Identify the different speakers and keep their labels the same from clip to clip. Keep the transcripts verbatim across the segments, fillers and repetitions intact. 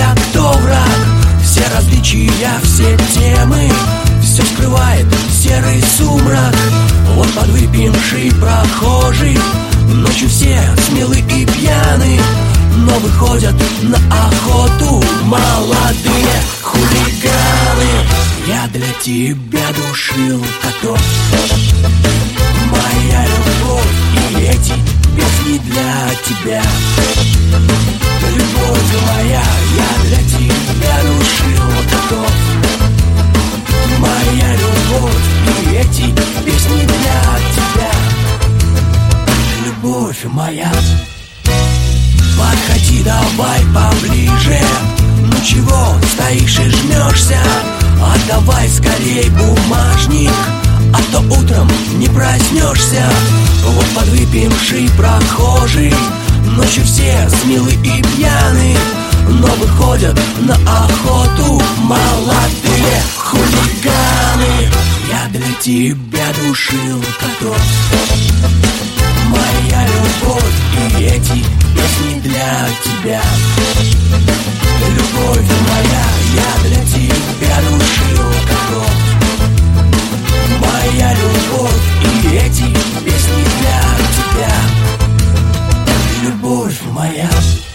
Speaker 1: тебя кто враг. Все различия, все темы, все скрывает серый сумрак. Вот подвыпивший прохожий, ночью все смелы и пьяны, но выходят на охоту молодые хулиганы. Я для тебя душил котов, моя любовь, и эти песни для тебя. Любовь моя, я для тебя душил котов, моя любовь, и эти песни для тебя. Любовь моя. Подходи давай поближе, ну чего стоишь и жмешься? Отдавай скорей бумажник, а то утром не проснешься. Вот подвыпивший прохожий, ночью все смелы и пьяны, но выходят на охоту молодые хулиганы. Я для тебя душил котов, моя любовь, и эти песни для тебя. Любовь моя, я для тебя душил котов, моя любовь, и эти песни для тебя. Любовь моя.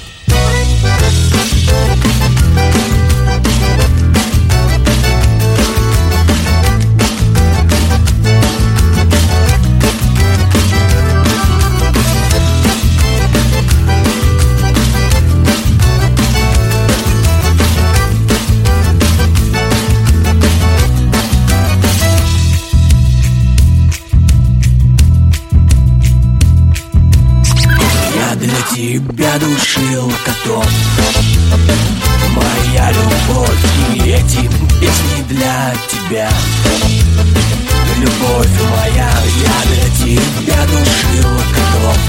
Speaker 1: Тебя душил котов, моя любовь, и эти песни для тебя. Любовь моя, я для тебя душил котов,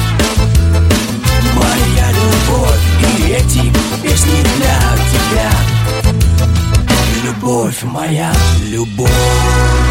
Speaker 1: моя любовь, и эти песни для тебя. Любовь моя, любовь.